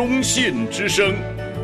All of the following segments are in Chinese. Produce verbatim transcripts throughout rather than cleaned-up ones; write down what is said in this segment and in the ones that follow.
忠信之声。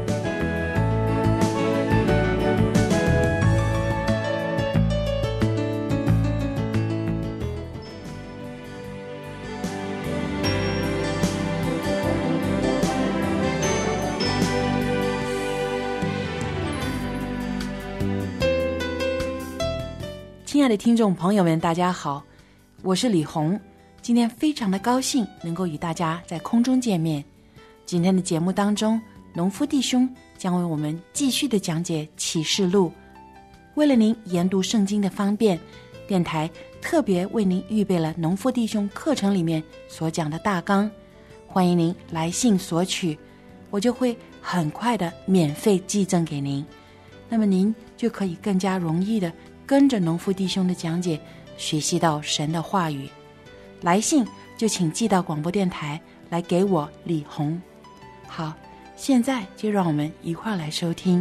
亲爱的听众朋友们，大家好，我是李红。今天非常的高兴能够与大家在空中见面。今天的节目当中，农夫弟兄将为我们继续的讲解启示录。为了您研读圣经的方便，电台特别为您预备了农夫弟兄课程里面所讲的大纲，欢迎您来信索取，我就会很快的免费寄赠给您。那么您就可以更加容易的跟着农夫弟兄的讲解，学习到神的话语。来信就请寄到广播电台来给我李红。好，现在就让我们一块来收听。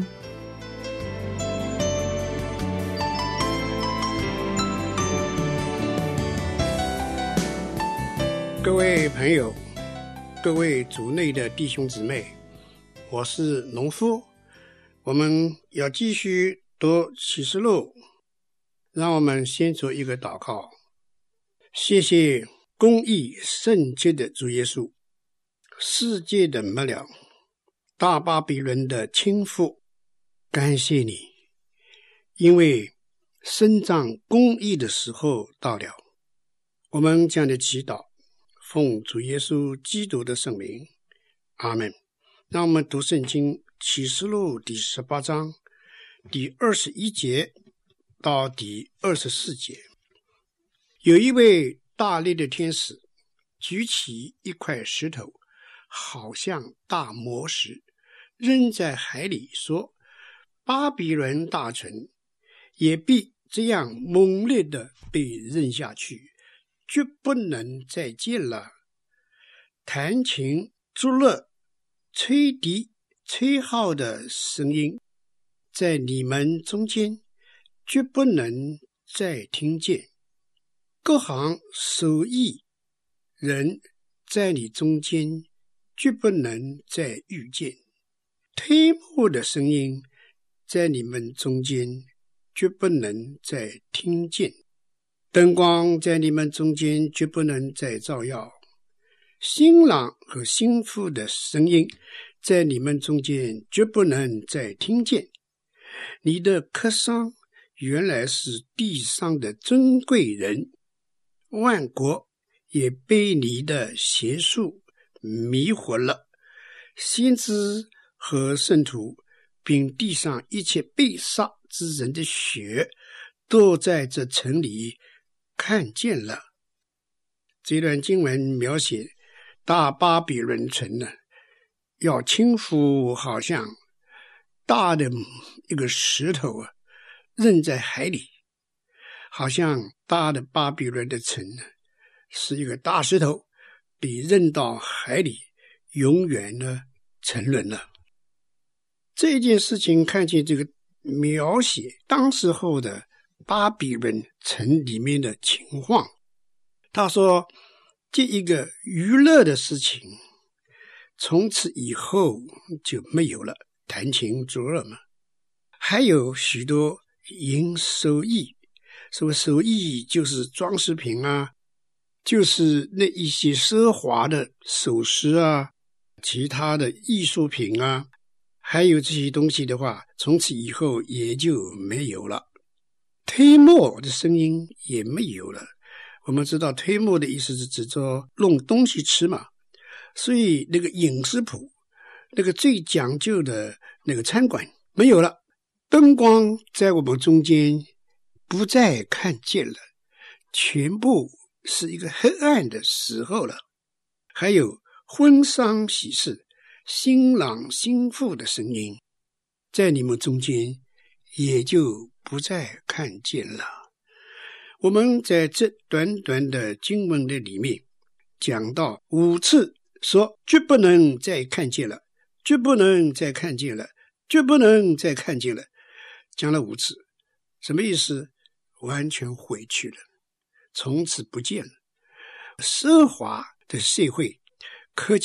各位朋友，各位主内的弟兄姊妹，我是农夫，我们要继续读启示录。让我们先做一个祷告。谢谢公义圣洁的主耶稣，世界的末了，大巴比伦的倾覆，感谢你，因为伸张公义的时候到了。我们这样的祈祷，奉主耶稣基督的圣名，阿们。让我们读圣经启示录第十八章第二十一节到第二十四节。有一位大力的天使举起一块石头，好像大磨石，扔在海里，说：巴比伦大城也必这样猛烈地被扔下去，绝不能再见了。弹琴、作乐、吹笛、吹号的声音在你们中间绝不能再听见。各行手艺人在你中间绝不能再遇见。推磨的声音在你们中间绝不能再听见。灯光在你们中间绝不能再照耀。新郎和新妇的声音在你们中间绝不能再听见。你的客商原来是地上的尊贵人，万国也被你的邪术迷惑了。先知和圣徒并地上一切被杀之人的血都在这城里看见了。这段经文描写大巴比伦城呢，要倾覆，好像大的一个石头啊，扔在海里，好像大的巴比伦的城呢，是一个大石头被扔到海里，永远的沉沦了。这件事情看见这个描写当时候的巴比伦城里面的情况。他说这一个娱乐的事情从此以后就没有了，弹琴作乐嘛。还有许多营手艺，什么手艺就是装饰品啊，就是那一些奢华的首饰啊，其他的艺术品啊，还有这些东西的话，从此以后也就没有了。推磨的声音也没有了。我们知道推磨的意思是指着弄东西吃嘛，所以那个饮食铺，那个最讲究的那个餐馆没有了。灯光在我们中间不再看见了，全部是一个黑暗的时候了。还有婚丧喜事，新郎新妇的声音在你们中间也就不再看见了。我们在这短短的经文的里面讲到五次说绝不能再看见了，绝不能再看见了，绝不能再看见了，讲了五次。什么意思？完全回去了，从此不见了。奢华的社会，可见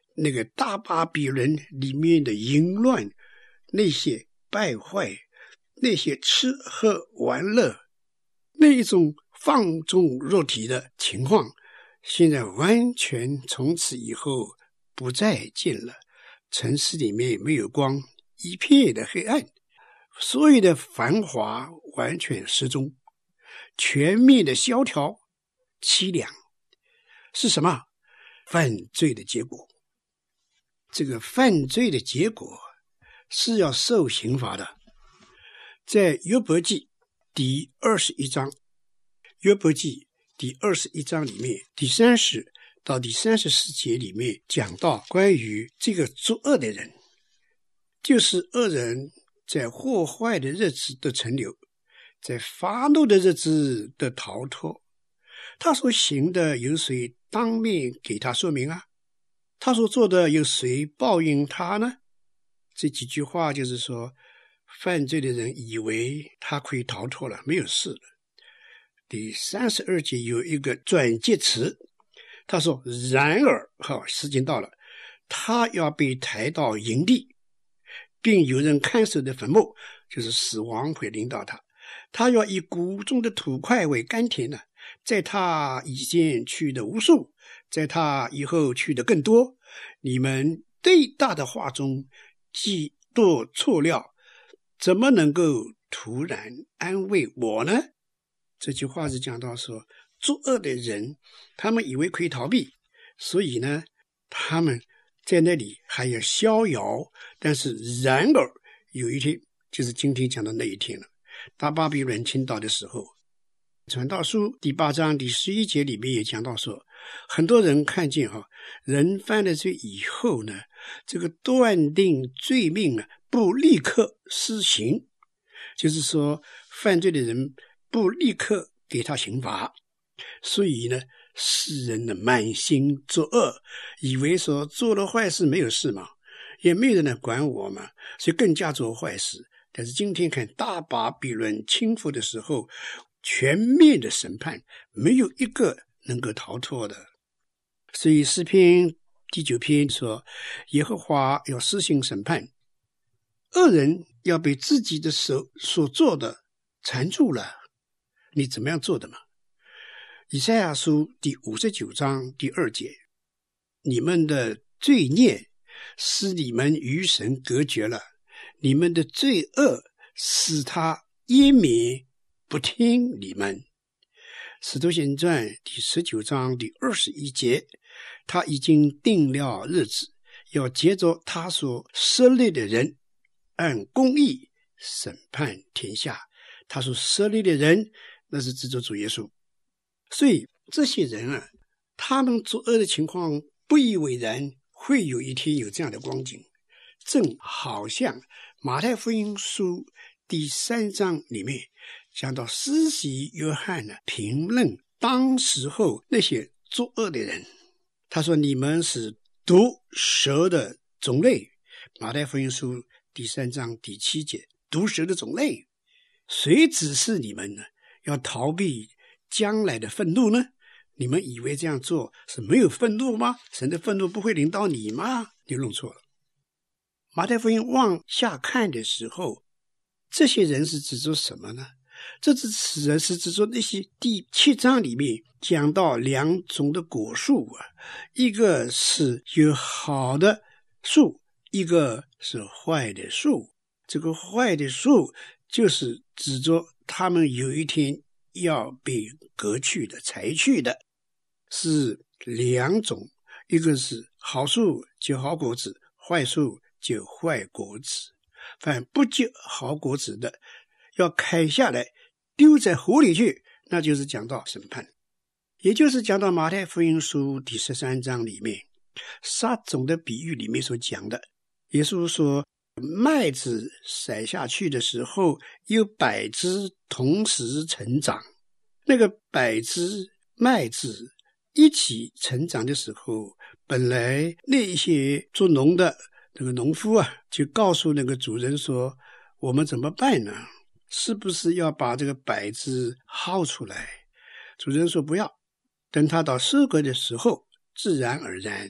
那个大巴比伦里面的淫乱，那些败坏，那些吃喝玩乐，那一种放纵肉体的情况，现在完全从此以后不再见了。城市里面没有光，一片的黑暗，所有的繁华完全失踪，全面的萧条凄凉。是什么？犯罪的结果。这个犯罪的结果是要受刑罚的。在约伯记第二十一章，约伯记第二十一章里面第三十到第三十四节里面讲到关于这个作恶的人，就是恶人在祸坏的日子的存留，在发怒的日子的逃脱。他所行的有谁当面给他说明啊？他所做的有谁报应他呢？这几句话就是说，犯罪的人以为他可以逃脱了，没有事了。第三十二节有一个转接词，他说然而，好，时间到了，他要被抬到营地，并有人看守的坟墓，就是死亡会临到他。他要以谷中的土块为甘甜呢，在他以前去的无数，在他以后去的更多。你们对大的话中既多错料，怎么能够突然安慰我呢？这句话是讲到说，作恶的人他们以为可以逃避，所以呢他们在那里还要逍遥。但是然而有一天，就是今天讲的那一天了，大巴比伦倾倒的时候，传道书第八章第十一节里面也讲到说，很多人看见哈，人犯了罪以后呢，这个断定罪名呢不立刻施行，就是说犯罪的人不立刻给他刑罚，所以呢世人呢满心作恶，以为说做了坏事没有事嘛，也没有人来管我嘛，所以更加做坏事。但是今天看大巴比伦倾覆的时候，全面的审判，没有一个能够逃脱的。所以诗篇第九篇说，耶和华要施行审判，恶人要被自己的手所做的缠住了，你怎么样做的嘛？以赛亚书第五十九章第二节，你们的罪孽使你们与神隔绝了，你们的罪恶使他湮灭不听你们。使徒行传第十九章第二十一节，他已经定了日子，要接着他所设立的人，按公义审判天下。他所设立的人，那是指着主耶稣。所以这些人啊，他们作恶的情况不以为然，会有一天有这样的光景。正好像马太福音书第三章里面讲到施洗约翰呢，评论当时候那些作恶的人，他说你们是毒蛇的种类。马太福音书第三章第七节，毒蛇的种类，谁指示你们呢要逃避将来的愤怒呢？你们以为这样做是没有愤怒吗？神的愤怒不会临到你吗？你弄错了。马太福音往下看的时候，这些人是指着什么呢？这指人是指着那些第七章里面讲到两种的果树啊，一个是有好的树，一个是坏的树。这个坏的树就是指着他们有一天要被革去的、裁去的，是两种，一个是好树结好果子，坏树结坏果子。凡不结好果子的，要砍下来丢在湖里去，那就是讲到审判。也就是讲到马太福音书第十三章里面撒种的比喻里面所讲的，耶稣说麦子撒下去的时候，有百枝同时成长。那个百枝麦子一起成长的时候，本来那一些做农的那个农夫啊，就告诉那个主人说，我们怎么办呢？是不是要把这个百枝薅出来？主人说不要，等他到收割的时候，自然而然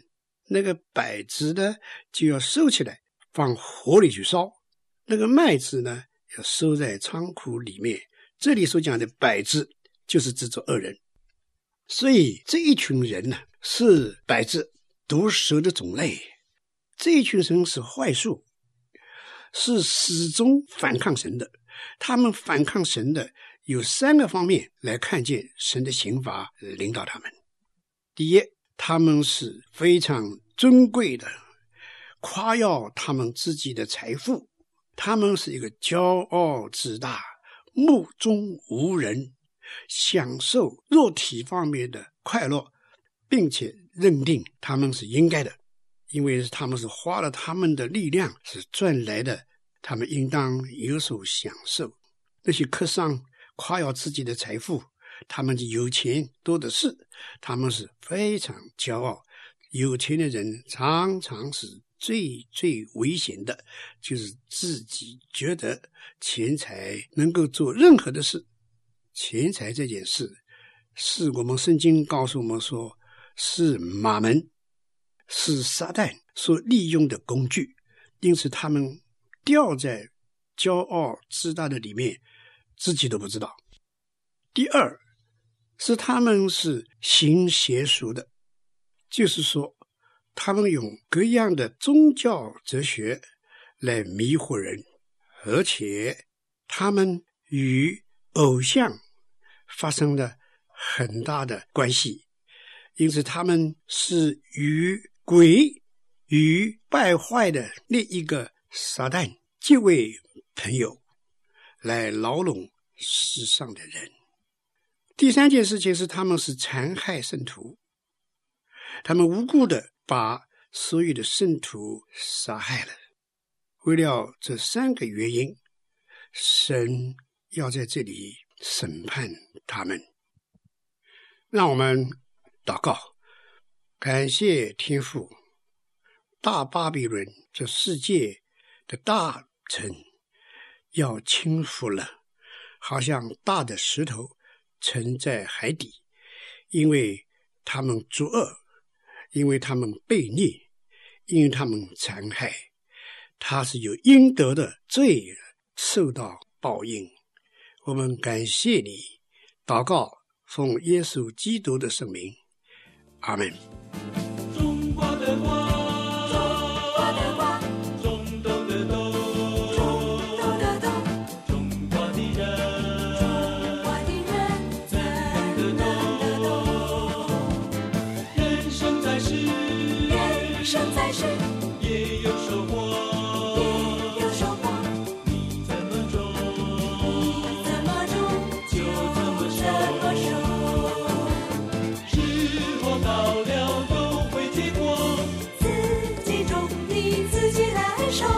那个稗子呢就要收起来放火里去烧，那个麦子呢要收在仓库里面。这里所讲的稗子就是指着恶人。所以这一群人呢是稗子毒蛇的种类，这一群人是坏树，是始终反抗神的。他们反抗神的有三个方面来看见神的刑罚领导他们。第一，他们是非常尊贵的，夸耀他们自己的财富，他们是一个骄傲自大，目中无人，享受肉体方面的快乐，并且认定他们是应该的，因为他们是花了他们的力量是赚来的，他们应当有所享受。那些客商夸耀自己的财富，他们有钱多的是，他们是非常骄傲。有钱的人常常是最最危险的，就是自己觉得钱财能够做任何的事。钱财这件事是我们圣经告诉我们说是马门，是撒旦所利用的工具，因此他们掉在骄傲自大的里面，自己都不知道。第二是他们是行邪术的，就是说他们用各样的宗教哲学来迷惑人，而且他们与偶像发生了很大的关系，因此他们是与鬼与败坏的另一个撒旦结为朋友，来牢笼世上的人。第三件事情是他们是残害圣徒，他们无故的把所有的圣徒杀害了。为了这三个原因，神要在这里审判他们。让我们祷告，感谢天父，大巴比伦这世界的大城要倾覆了，好像大的石头沉在海底，因为他们作恶，因为他们悖逆，因为他们残害，他是有应得的罪受到报应。我们感谢你，祷告奉耶稣基督的圣名，阿们。 中国的光，中国的光，中东的东，中东的东，中国的人，中国的人，怎能得懂？人生在世，人生在世，也有收获，也有收获。你怎么种，你怎么种，就怎么收。时候到了都会结果，自己种地自己来收。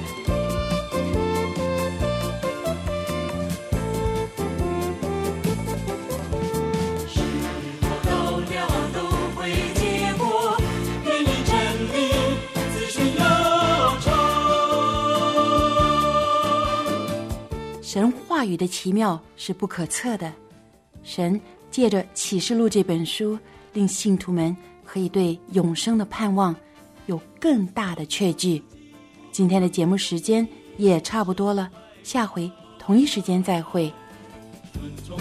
时候到了都会结果，愿意真理自寻忧愁。 神话语的奇妙是不可测的，神借着启示录这本书，令信徒们可以对永生的盼望有更大的确据。今天的节目时间也差不多了，下回同一时间再会。 遵从